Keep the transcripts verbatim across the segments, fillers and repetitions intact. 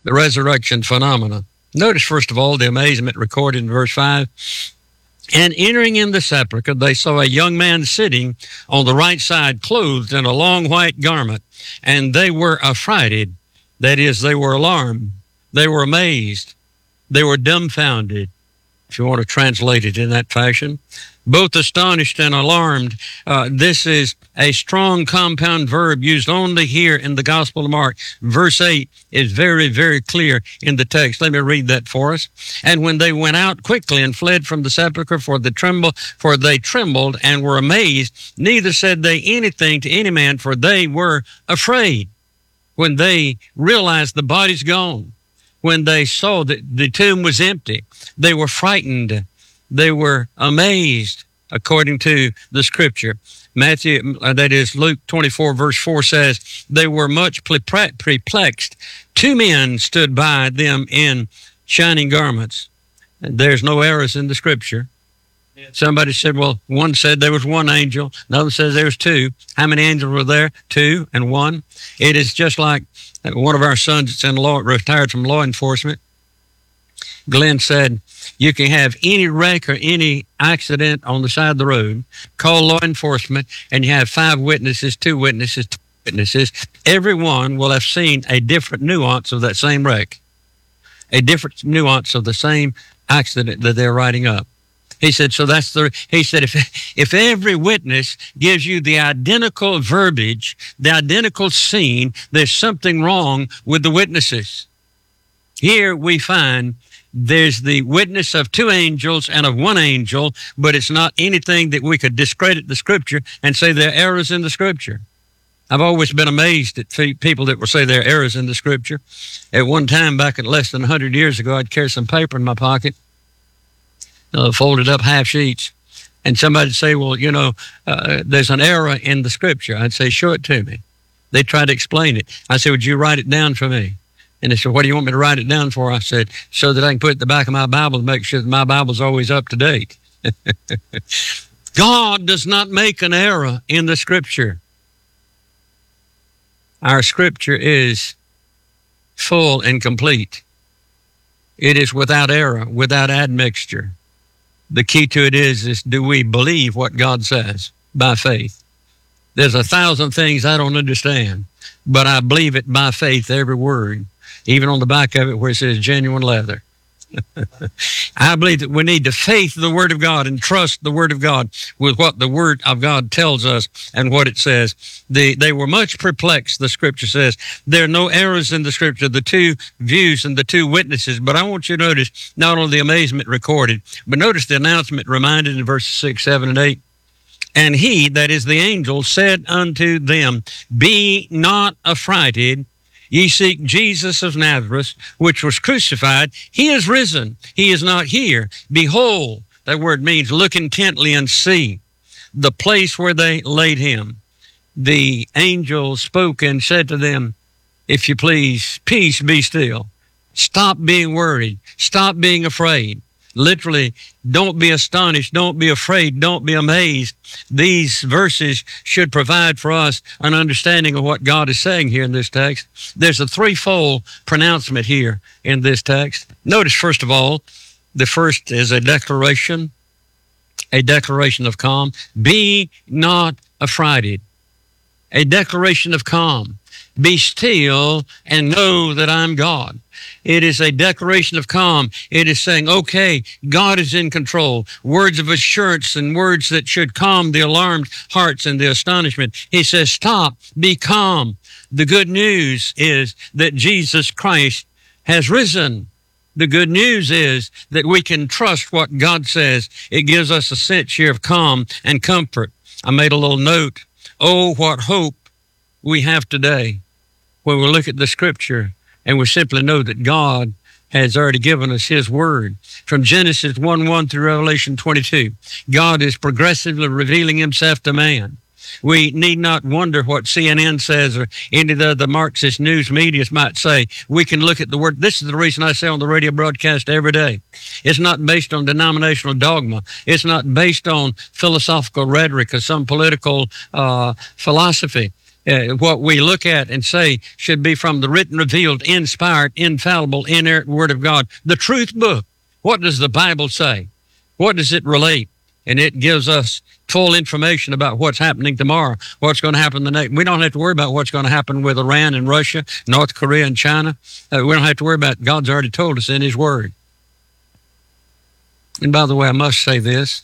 the resurrection phenomena. Notice, first of all, the amazement recorded in verse five. And entering in the sepulchre, they saw a young man sitting on the right side, clothed in a long white garment, and they were affrighted. That is, they were alarmed. They were amazed. They were dumbfounded, if you want to translate it in that fashion. Both astonished and alarmed. Uh, this is a strong compound verb used only here in the Gospel of Mark. Verse eight is very, very clear in the text. Let me read that for us. And when they went out quickly and fled from the sepulchre, for the tremble, for they trembled and were amazed, neither said they anything to any man, for they were afraid. When they realized the body's gone, when they saw that the tomb was empty, they were frightened. They were amazed, according to the scripture. Matthew, that is Luke twenty-four, verse four says, they were much perplexed. Two men stood by them in shining garments. And there's no errors in the scripture. Somebody said, well, one said there was one angel. Another says there was two. How many angels were there? Two and one. It is just like one of our sons that's in law, retired from law enforcement. Glenn said, you can have any wreck or any accident on the side of the road, call law enforcement, and you have five witnesses, two witnesses, two witnesses. Everyone will have seen a different nuance of that same wreck, a different nuance of the same accident that they're writing up. He said, so that's the, he said, if, if every witness gives you the identical verbiage, the identical scene, there's something wrong with the witnesses. Here we find there's the witness of two angels and of one angel, but it's not anything that we could discredit the scripture and say there are errors in the scripture. I've always been amazed at people that will say there are errors in the scripture. At one time, back at less than one hundred years ago, I'd carry some paper in my pocket, uh, folded up half sheets, and somebody would say, well, you know, uh, there's an error in the scripture. I'd say, show it to me. They'd try to explain it. I said, would you write it down for me? And they said, what do you want me to write it down for? I said, so that I can put it in the back of my Bible to make sure that my Bible's always up to date. God does not make an error in the scripture. Our scripture is full and complete. It is without error, without admixture. The key to it is, is do we believe what God says by faith? There's a thousand things I don't understand, but I believe it by faith, every word. Even on the back of it where it says genuine leather. I believe that we need to faith the Word of God and trust the Word of God with what the Word of God tells us and what it says. The, they were much perplexed, the Scripture says. There are no errors in the Scripture, the two views and the two witnesses. But I want you to notice not only the amazement recorded, but notice the announcement reminded in verses six, seven, and eight. And he, that is the angel, said unto them, be not affrighted. Ye seek Jesus of Nazareth, which was crucified. He is risen. He is not here. Behold, that word means look intently and see the place where they laid him. The angel spoke and said to them, if you please, peace be still. Stop being worried. Stop being afraid. Literally, don't be astonished, don't be afraid, don't be amazed. These verses should provide for us an understanding of what God is saying here in this text. There's a threefold pronouncement here in this text. Notice, first of all, the first is a declaration, a declaration of calm. Be not affrighted. A declaration of calm. Be still and know that I'm God. It is a declaration of calm. It is saying, okay, God is in control. Words of assurance and words that should calm the alarmed hearts and the astonishment. He says, stop, be calm. The good news is that Jesus Christ has risen. The good news is that we can trust what God says. It gives us a sense here of calm and comfort. I made a little note. Oh, what hope we have today when we look at the scripture and we simply know that God has already given us his word. From Genesis one one through Revelation twenty-two, God is progressively revealing himself to man. We need not wonder what C N N says or any of the other Marxist news media might say. We can look at the word. This is the reason I say on the radio broadcast every day. It's not based on denominational dogma. It's not based on philosophical rhetoric or some political uh, philosophy. Uh, what we look at and say should be from the written, revealed, inspired, infallible, inerrant Word of God. The truth book. What does the Bible say? What does it relate? And it gives us full information about what's happening tomorrow, what's going to happen the next. We don't have to worry about what's going to happen with Iran and Russia, North Korea and China. Uh, we don't have to worry about it. God's already told us in His Word. And by the way, I must say this.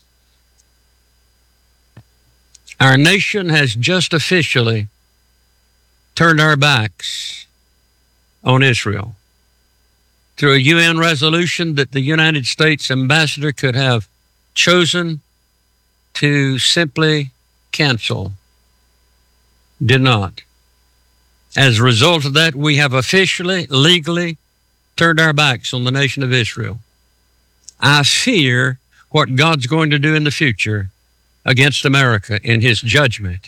Our nation has just officially turned our backs on Israel through a U N resolution that the United States ambassador could have chosen to simply cancel. Did not. As a result of that, we have officially, legally turned our backs on the nation of Israel. I fear what God's going to do in the future against America in His judgment.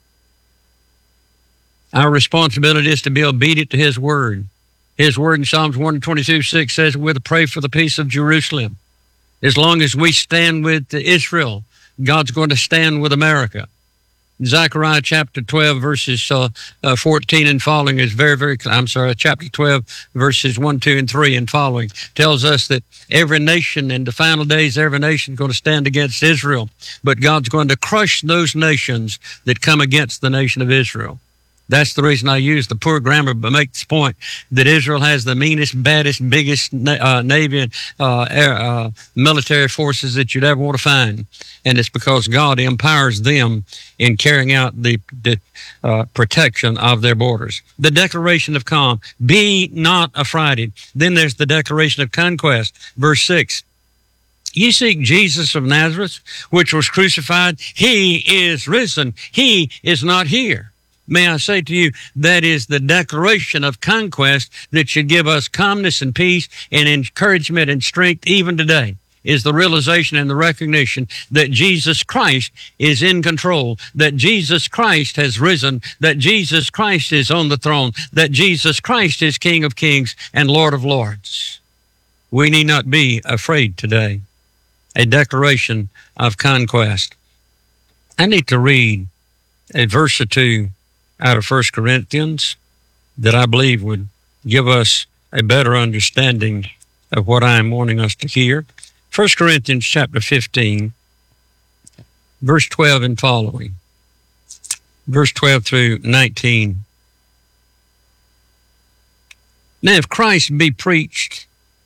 Our responsibility is to be obedient to His Word. His Word in Psalms one twenty-two, six says, we're to pray for the peace of Jerusalem. As long as we stand with Israel, God's going to stand with America. Zechariah chapter twelve, verses uh, uh, fourteen and following is very, very, I'm sorry, chapter twelve, verses one, two, and three and following tells us that every nation in the final days, every nation is going to stand against Israel. But God's going to crush those nations that come against the nation of Israel. That's the reason I use the poor grammar, but make this point that Israel has the meanest, baddest, biggest uh, navy and uh, air, uh, military forces that you'd ever want to find. And it's because God empowers them in carrying out the, the uh, protection of their borders. The declaration of calm, be not affrighted. Then there's the declaration of conquest, verse six. Ye seek Jesus of Nazareth, which was crucified. He is risen. He is not here. May I say to you, that is the declaration of conquest that should give us calmness and peace and encouragement and strength even today, is the realization and the recognition that Jesus Christ is in control, that Jesus Christ has risen, that Jesus Christ is on the throne, that Jesus Christ is King of kings and Lord of lords. We need not be afraid today. A declaration of conquest. I need to read a verse or two out of First Corinthians that I believe would give us a better understanding of what I am wanting us to hear. First Corinthians chapter fifteen, verse twelve and following. Verse twelve through nineteen. Now if Christ be preached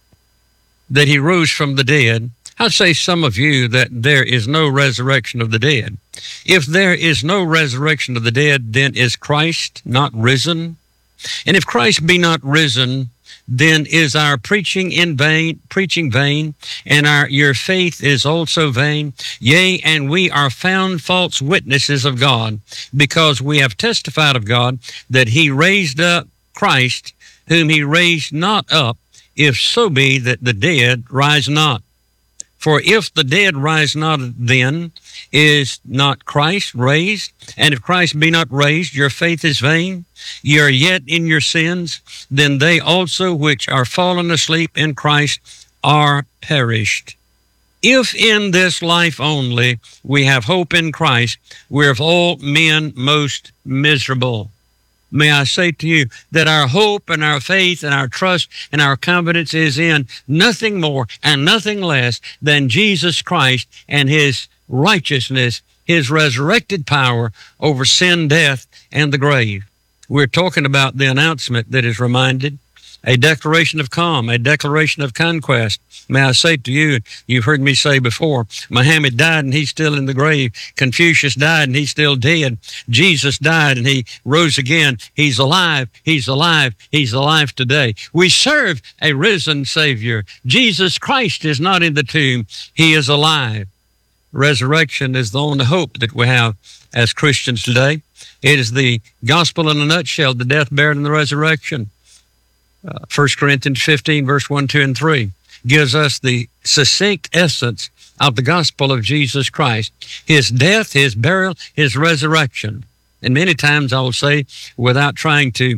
that He rose from the dead, I say some of you that there is no resurrection of the dead. If there is no resurrection of the dead, then is Christ not risen? And if Christ be not risen, then is our preaching in vain, preaching vain, and our your faith is also vain. Yea, and we are found false witnesses of God, because we have testified of God that He raised up Christ, whom He raised not up, if so be that the dead rise not. For if the dead rise not, then is not Christ raised? And if Christ be not raised, your faith is vain. Ye are yet in your sins. Then they also which are fallen asleep in Christ are perished. If in this life only we have hope in Christ, we're of all men most miserable. May I say to you that our hope and our faith and our trust and our confidence is in nothing more and nothing less than Jesus Christ and His righteousness, His resurrected power over sin, death, and the grave. We're talking about the announcement that is reminded, a declaration of calm, a declaration of conquest. May I say to you, you've heard me say before, Muhammad died and he's still in the grave. Confucius died and he's still dead. Jesus died and He rose again. He's alive. He's alive. He's alive today. We serve a risen Savior. Jesus Christ is not in the tomb. He is alive. Resurrection is the only hope that we have as Christians today. It is the gospel in a nutshell, the death, burial, and the resurrection. Uh, First Corinthians fifteen, verse one, two, and three gives us the succinct essence of the gospel of Jesus Christ. His death, His burial, His resurrection. And many times I will say, without trying to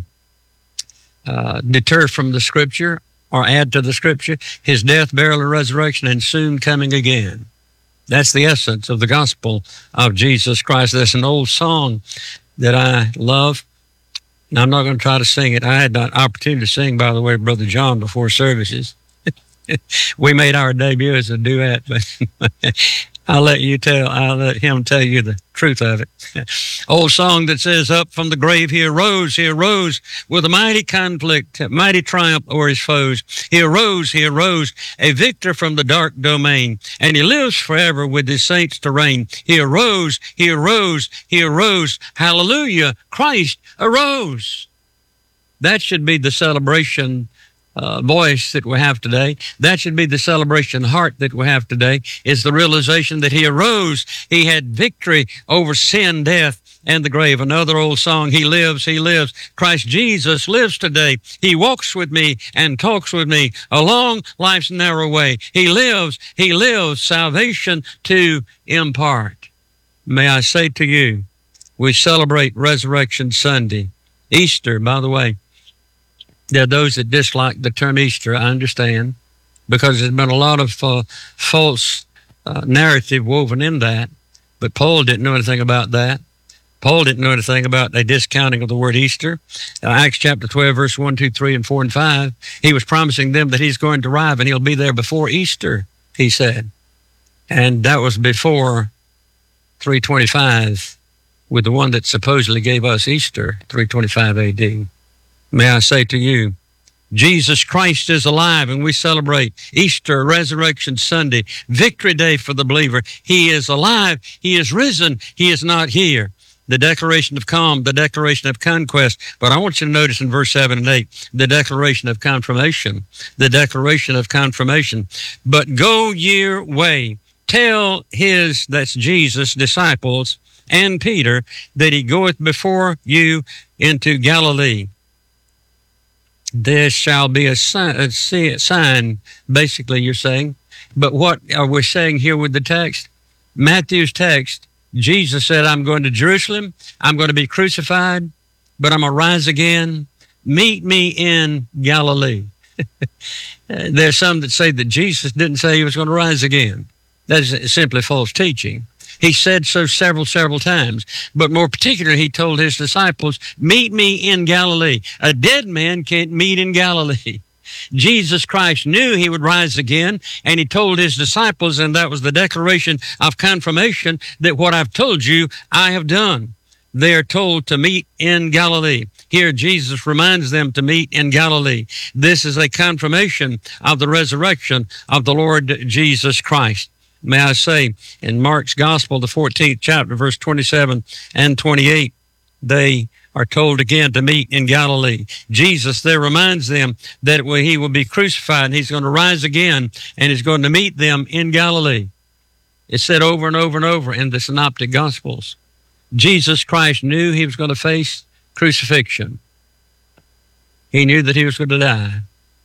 uh, deter from the Scripture or add to the Scripture, His death, burial, and resurrection, and soon coming again. That's the essence of the gospel of Jesus Christ. There's an old song that I love. And I'm not going to try to sing it. I had an opportunity to sing, by the way, Brother John, before services. We made our debut as a duet, but I'll let you tell, I'll let him tell you the truth of it. Old song that says, up from the grave he arose, he arose with a mighty conflict, a mighty triumph o'er his foes. He arose, he arose, a victor from the dark domain, and he lives forever with his saints to reign. He arose, he arose, he arose. Hallelujah, Christ arose. That should be the celebration Uh, voice that we have today. That should be the celebration heart that we have today, is the realization that he arose. He had victory over sin, death, and the grave. Another old song, he lives, he lives. Christ Jesus lives today. He walks with me and talks with me along life's narrow way. He lives, he lives, salvation to impart. May I say to you, we celebrate Resurrection Sunday. Easter, by the way, there are those that dislike the term Easter, I understand, because there's been a lot of uh, false uh, narrative woven in that. But Paul didn't know anything about that. Paul didn't know anything about a discounting of the word Easter. Uh, Acts chapter twelve, verse one, two, three, and four, and five, he was promising them that he's going to arrive and he'll be there before Easter, he said. And that was before three twenty-five, with the one that supposedly gave us Easter, three twenty-five A D. May I say to you, Jesus Christ is alive, and we celebrate Easter, Resurrection Sunday, Victory Day for the believer. He is alive. He is risen. He is not here. The declaration of calm, the declaration of conquest. But I want you to notice in verse seven and eight, the declaration of confirmation, the declaration of confirmation. But go your way. Tell his, that's Jesus, disciples, and Peter, that he goeth before you into Galilee. There shall be a sign, a sign, basically you're saying. But what are we saying here with the text? Matthew's text, Jesus said, I'm going to Jerusalem, I'm going to be crucified, but I'm going to rise again. Meet me in Galilee. There's some that say that Jesus didn't say he was going to rise again. That is simply false teaching. He said so several, several times. But more particularly, he told his disciples, meet me in Galilee. A dead man can't meet in Galilee. Jesus Christ knew he would rise again, and he told his disciples, and that was the declaration of confirmation, that what I've told you, I have done. They are told to meet in Galilee. Here, Jesus reminds them to meet in Galilee. This is a confirmation of the resurrection of the Lord Jesus Christ. May I say, in Mark's Gospel, the fourteenth chapter, verse twenty-seven and twenty-eight, they are told again to meet in Galilee. Jesus there reminds them that he will be crucified and he's going to rise again and he's going to meet them in Galilee. It's said over and over and over in the Synoptic Gospels. Jesus Christ knew he was going to face crucifixion. He knew that he was going to die.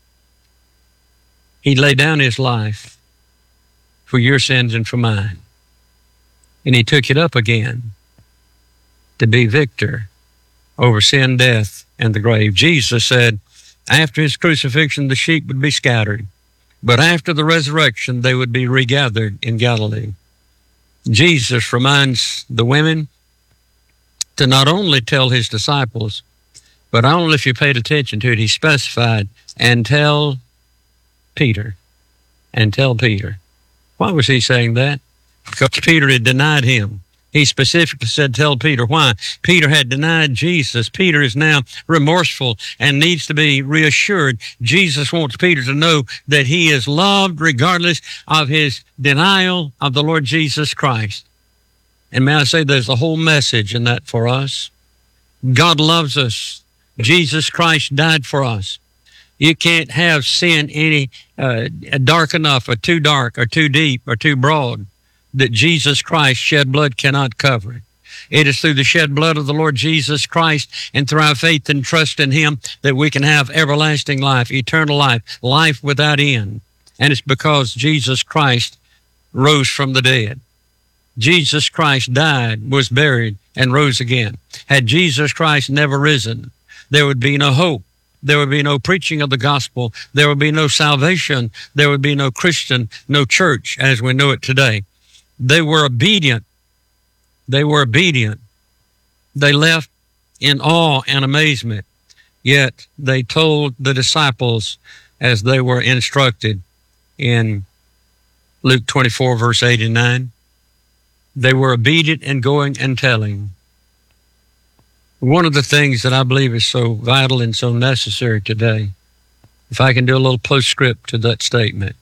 He laid down his life for your sins and for mine. And he took it up again to be victor over sin, death, and the grave. Jesus said, after his crucifixion, the sheep would be scattered, but after the resurrection, they would be regathered in Galilee. Jesus reminds the women to not only tell his disciples, but I don't know if you paid attention to it, he specified, and tell Peter, and tell Peter. Why was he saying that? Because Peter had denied him. He specifically said, tell Peter. Why? Peter had denied Jesus. Peter is now remorseful and needs to be reassured. Jesus wants Peter to know that he is loved regardless of his denial of the Lord Jesus Christ. And may I say, there's a whole message in that for us. God loves us. Jesus Christ died for us. You can't have sin any uh, dark enough or too dark or too deep or too broad that Jesus Christ shed blood cannot cover it. It is through the shed blood of the Lord Jesus Christ and through our faith and trust in him that we can have everlasting life, eternal life, life without end. And it's because Jesus Christ rose from the dead. Jesus Christ died, was buried, and rose again. Had Jesus Christ never risen, there would be no hope. There would be no preaching of the gospel. There would be no salvation. There would be no Christian, no church as we know it today. They were obedient. They were obedient They left in awe and amazement, yet they told the disciples as they were instructed in Luke twenty-four, verse eighty-nine. They were obedient in going and telling. One of the things that I believe is so vital and so necessary today, if I can do a little postscript to that statement,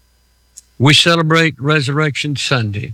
we celebrate Resurrection Sunday.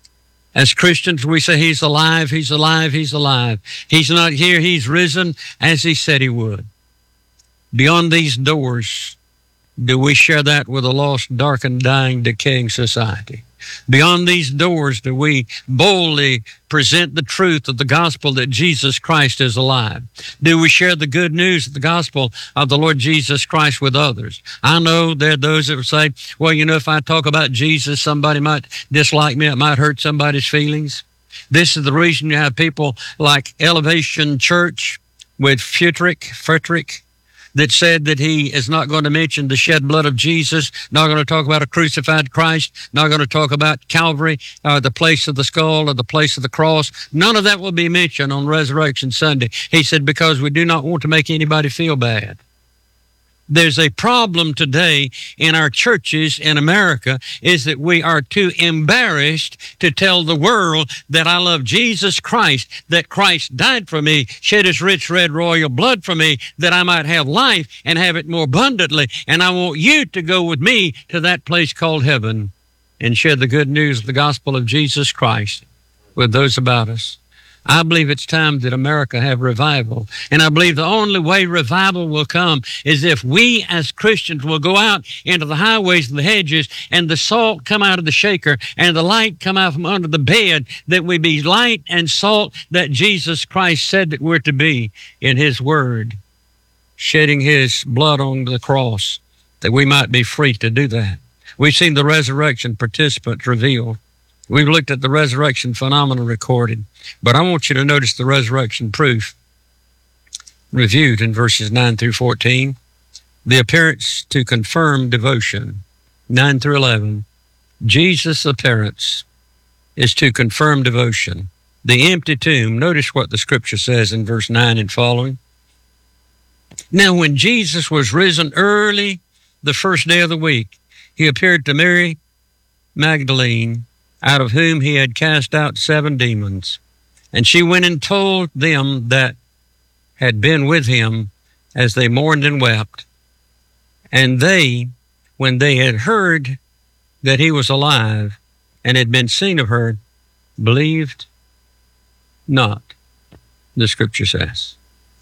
As Christians, we say he's alive, he's alive, he's alive. He's not here, he's risen as he said he would. Beyond these doors, do we share that with a lost, darkened, dying, decaying society? Beyond these doors, do we boldly present the truth of the gospel that Jesus Christ is alive? Do we share the good news of the gospel of the Lord Jesus Christ with others? I know there are those that would say, well, you know, if I talk about Jesus, somebody might dislike me. It might hurt somebody's feelings. This is the reason you have people like Elevation Church with Futrick, Futrick, that said that he is not going to mention the shed blood of Jesus, not going to talk about a crucified Christ, not going to talk about Calvary, or the place of the skull, or the place of the cross. None of that will be mentioned on Resurrection Sunday. He said, because we do not want to make anybody feel bad. There's a problem today in our churches in America is that we are too embarrassed to tell the world that I love Jesus Christ, that Christ died for me, shed his rich red royal blood for me, that I might have life and have it more abundantly. And I want you to go with me to that place called heaven and share the good news of the gospel of Jesus Christ with those about us. I believe it's time that America have revival. And I believe the only way revival will come is if we as Christians will go out into the highways and the hedges and the salt come out of the shaker and the light come out from under the bed, that we be light and salt that Jesus Christ said that we're to be in his word, shedding his blood on the cross, that we might be free to do that. We've seen the resurrection participants revealed. We've looked at the resurrection phenomenon recorded, but I want you to notice the resurrection proof reviewed in verses nine through fourteen. The appearance to confirm devotion, nine through eleven. Jesus' appearance is to confirm devotion. The empty tomb, notice what the scripture says in verse nine and following. Now, when Jesus was risen early the first day of the week, he appeared to Mary Magdalene, out of whom he had cast out seven demons. And she went and told them that had been with him as they mourned and wept. And they, when they had heard that he was alive and had been seen of her, believed not, the scripture says.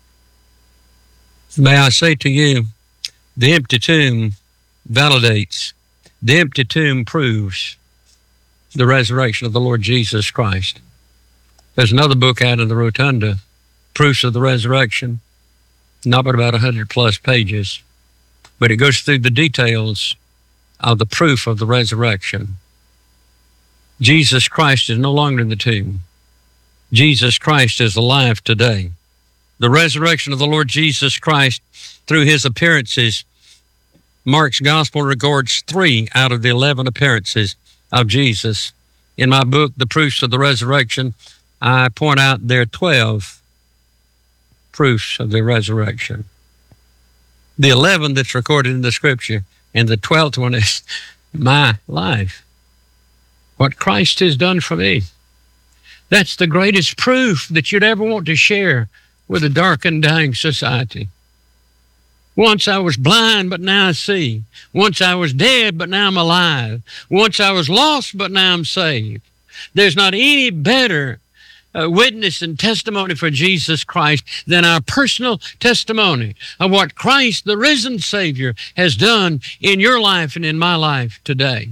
May I say to you, the empty tomb validates, the empty tomb proves the resurrection of the Lord Jesus Christ. There's another book out in the Rotunda, Proofs of the Resurrection, not but about one hundred plus pages, but it goes through the details of the proof of the resurrection. Jesus Christ is no longer in the tomb. Jesus Christ is alive today. The resurrection of the Lord Jesus Christ through his appearances, Mark's gospel records three out of the eleven appearances of Jesus. In my book, The Proofs of the Resurrection, I point out there are twelve proofs of the resurrection. The eleven that's recorded in the scripture, and the twelfth one is my life. What Christ has done for me. That's the greatest proof that you'd ever want to share with a dark and dying society. Once I was blind, but now I see. Once I was dead, but now I'm alive. Once I was lost, but now I'm saved. There's not any better uh, witness and testimony for Jesus Christ than our personal testimony of what Christ, the risen Savior, has done in your life and in my life today.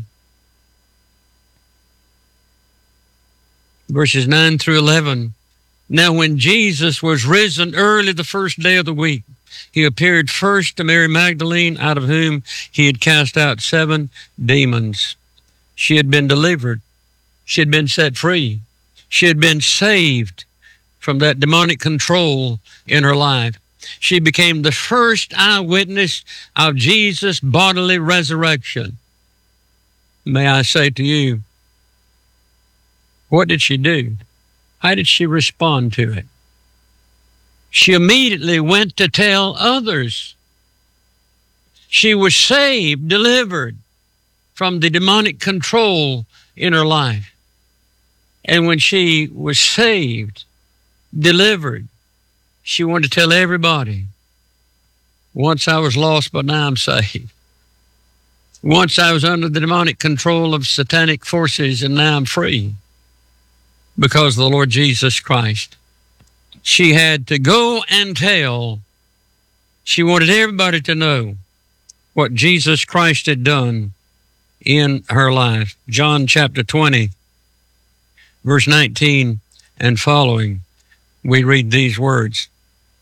Verses nine through eleven. Now when Jesus was risen early the first day of the week, he appeared first to Mary Magdalene, out of whom he had cast out seven demons. She had been delivered. She had been set free. She had been saved from that demonic control in her life. She became the first eyewitness of Jesus' bodily resurrection. May I say to you, what did she do? How did she respond to it? She immediately went to tell others. She was saved, delivered from the demonic control in her life. And when she was saved, delivered, she wanted to tell everybody, once I was lost, but now I'm saved. Once I was under the demonic control of satanic forces, and now I'm free because of the Lord Jesus Christ. She had to go and tell. She wanted everybody to know what Jesus Christ had done in her life. John chapter twenty, verse nineteen and following, we read these words.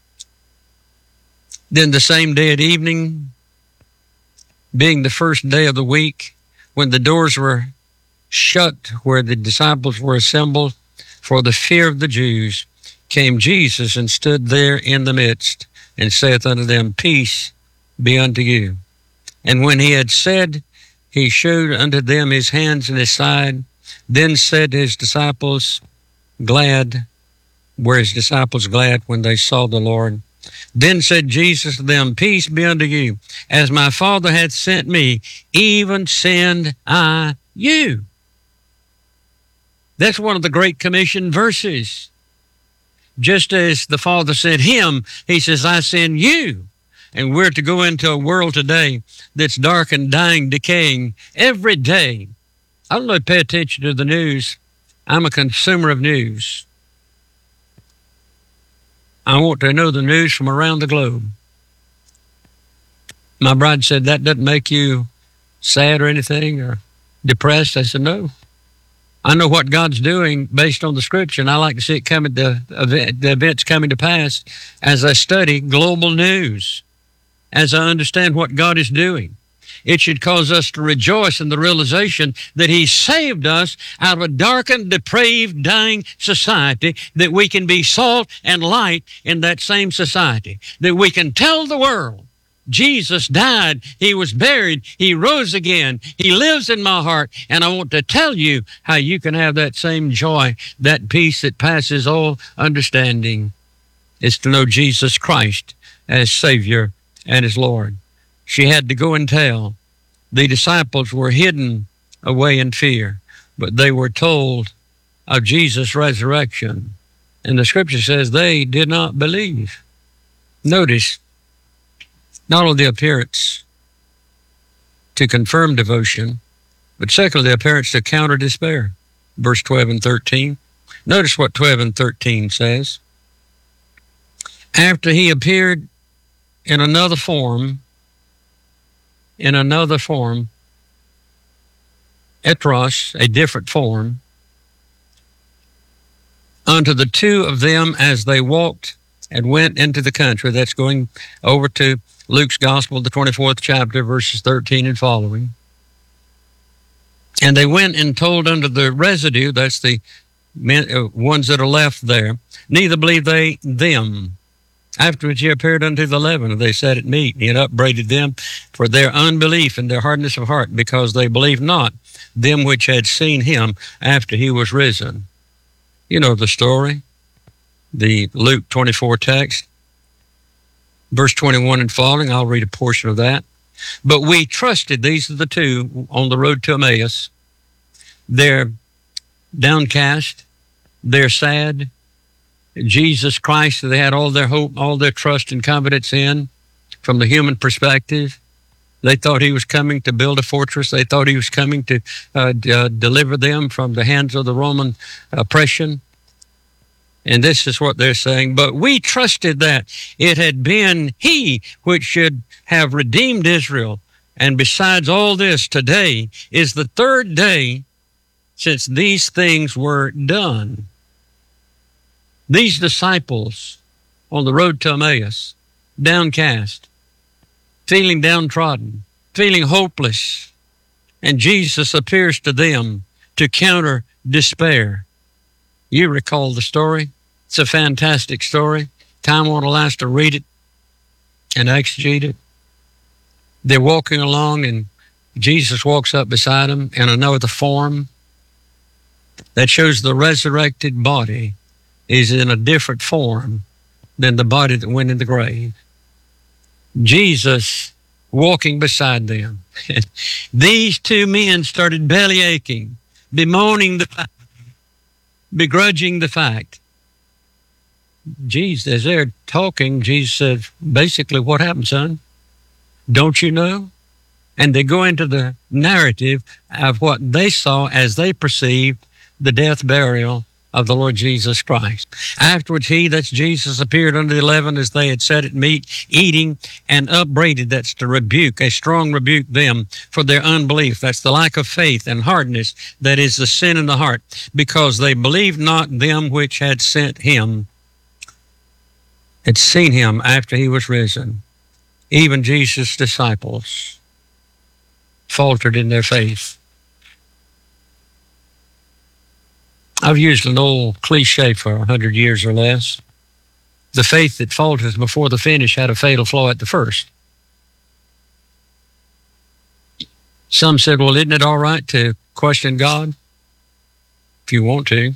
Then the same day at evening, being the first day of the week, when the doors were shut where the disciples were assembled for the fear of the Jews, came Jesus and stood there in the midst, and saith unto them, Peace be unto you. And when he had said, he showed unto them his hands and his side. Then said his disciples, glad, were his disciples glad when they saw the Lord? Then said Jesus to them, Peace be unto you. As my Father hath sent me, even send I you. That's one of the Great Commission verses. Just as the Father sent him, he says, I send you. And we're to go into a world today that's dark and dying, decaying every day. I don't know if you pay attention to the news. I'm a consumer of news. I want to know the news from around the globe. My bride said, that doesn't make you sad or anything or depressed? I said, no. I know what God's doing based on the Scripture, and I like to see it coming to the events coming to pass as I study global news, as I understand what God is doing. It should cause us to rejoice in the realization that he saved us out of a darkened, depraved, dying society, that we can be salt and light in that same society, that we can tell the world, Jesus died, he was buried, he rose again, he lives in my heart, and I want to tell you how you can have that same joy, that peace that passes all understanding, is to know Jesus Christ as Savior and as Lord. She had to go and tell. The disciples were hidden away in fear, but they were told of Jesus' resurrection. And the Scripture says they did not believe. Notice, not only the appearance to confirm devotion, but secondly, the appearance to counter despair. Verse twelve and thirteen. Notice what twelve and thirteen says. After he appeared in another form, in another form, etros, a different form, unto the two of them as they walked and went into the country. That's going over to Luke's Gospel, the twenty-fourth chapter, verses thirteen and following. And they went and told unto the residue, that's the men, uh, ones that are left there, neither believed they them. Afterwards he appeared unto the eleven, and they sat at meat, and he had upbraided them for their unbelief and their hardness of heart, because they believed not them which had seen him after he was risen. You know the story, the Luke twenty-four text. Verse twenty-one and following, I'll read a portion of that. But we trusted, these are the two on the road to Emmaus. They're downcast. They're sad. Jesus Christ, they had all their hope, all their trust and confidence in from the human perspective. They thought he was coming to build a fortress. They thought he was coming to uh, d- uh, deliver them from the hands of the Roman oppression. And this is what they're saying. But we trusted that it had been he which should have redeemed Israel. And besides all this, today is the third day since these things were done. These disciples on the road to Emmaus, downcast, feeling downtrodden, feeling hopeless. And Jesus appears to them to counter despair. You recall the story. It's a fantastic story. Time won't allow us to read it and exegete it. They're walking along, and Jesus walks up beside them in another form that shows the resurrected body is in a different form than the body that went in the grave. Jesus walking beside them. These two men started belly aching, bemoaning the fact, begrudging the fact. Jesus, as they're talking, Jesus said, basically, what happened, son? Don't you know? And they go into the narrative of what they saw as they perceived the death, burial of the Lord Jesus Christ. Afterwards, he, that's Jesus, appeared unto the eleven as they had sat at meat, eating, and upbraided, that's to rebuke, a strong rebuke them for their unbelief. That's the lack of faith and hardness, that is the sin in the heart, because they believed not them which had sent him, had seen him after he was risen. Even Jesus' disciples faltered in their faith. I've used an old cliche for a hundred years or less. The faith that falters before the finish had a fatal flaw at the first. Some said, well, isn't it all right to question God? If you want to.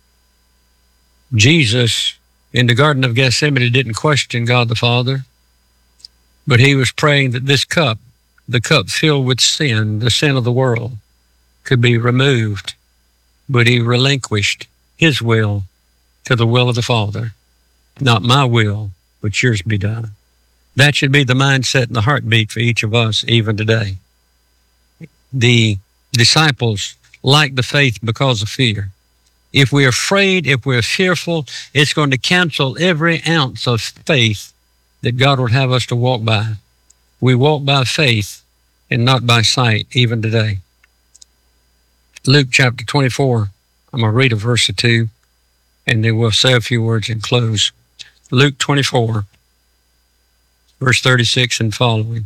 Jesus in the Garden of Gethsemane didn't question God the Father, but he was praying that this cup, the cup filled with sin, the sin of the world, could be removed. But he relinquished his will to the will of the Father. Not my will, but yours be done. That should be the mindset and the heartbeat for each of us even today. The disciples lacked the faith because of fear. If we're afraid, if we're fearful, it's going to cancel every ounce of faith that God would have us to walk by. We walk by faith and not by sight even today. Luke chapter twenty-four, I'm going to read a verse or two, and then we'll say a few words and close. Luke twenty-four, verse thirty-six and following.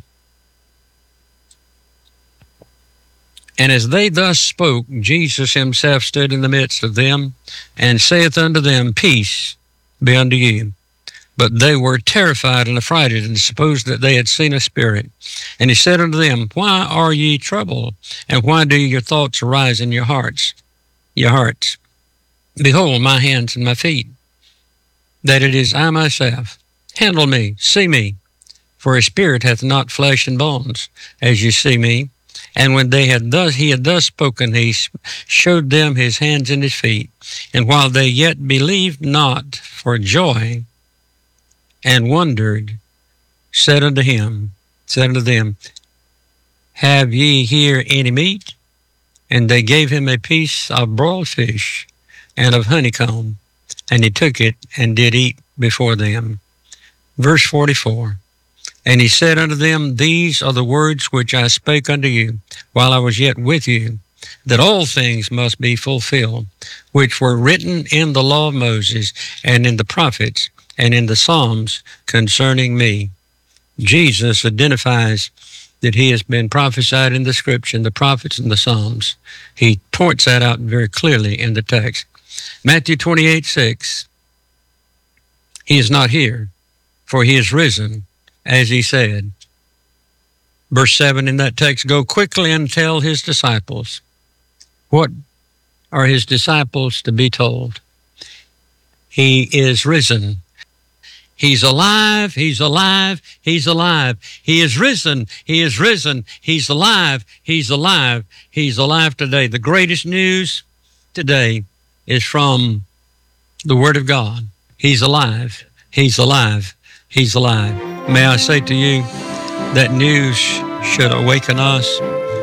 And as they thus spoke, Jesus himself stood in the midst of them, and saith unto them, Peace be unto you. But they were terrified and affrighted, and supposed that they had seen a spirit. And he said unto them, Why are ye troubled? And why do your thoughts arise in your hearts? Your hearts. Behold my hands and my feet, that it is I myself. Handle me, see me. For a spirit hath not flesh and bones, as you see me. And when they had thus, he had thus spoken, he showed them his hands and his feet. And while they yet believed not for joy, and wondered, said unto him, said unto them, Have ye here any meat? And they gave him a piece of broiled fish and of honeycomb, and he took it and did eat before them. Verse forty-four, And he said unto them, These are the words which I spake unto you while I was yet with you, that all things must be fulfilled, which were written in the law of Moses and in the prophets, and in the Psalms concerning me. Jesus identifies that he has been prophesied in the Scripture, in the prophets and the Psalms. He points that out very clearly in the text. Matthew twenty-eight, six, he is not here, for he is risen, as he said. Verse seven in that text, Go quickly and tell his disciples. What are his disciples to be told? He is risen. He's alive, he's alive, he's alive. He is risen, he is risen, he's alive, he's alive, he's alive today. The greatest news today is from the Word of God. He's alive, he's alive, he's alive. May I say to you, that news should awaken us.